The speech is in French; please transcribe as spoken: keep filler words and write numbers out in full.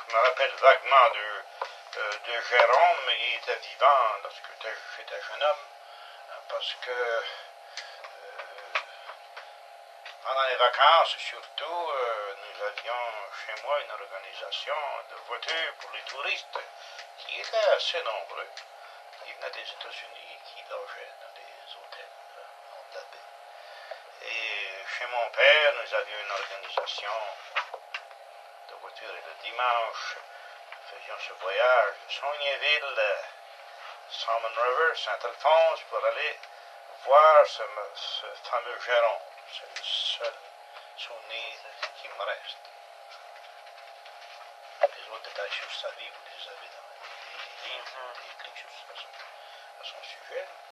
Je me rappelle vaguement de, euh, de Jérôme. Il était vivant lorsque j'étais jeune homme, parce que euh, pendant les vacances, surtout, euh, nous avions chez moi une organisation de voitures pour les touristes qui étaient assez nombreux. Ils venaient des États-Unis, qui logeaient dans des hôtels euh, au de la baie. Et chez mon père, nous avions une organisation de voitures. Et le dimanche, nous faisions ce voyage de Saunierville, Salmon River, Saint-Alphonse, pour aller voir ce, ce fameux Jérôme. C'est le seul souvenir qui me reste. Les autres détails sur sa vie, vous les avez dans les livres, des écrits sur à son sujet.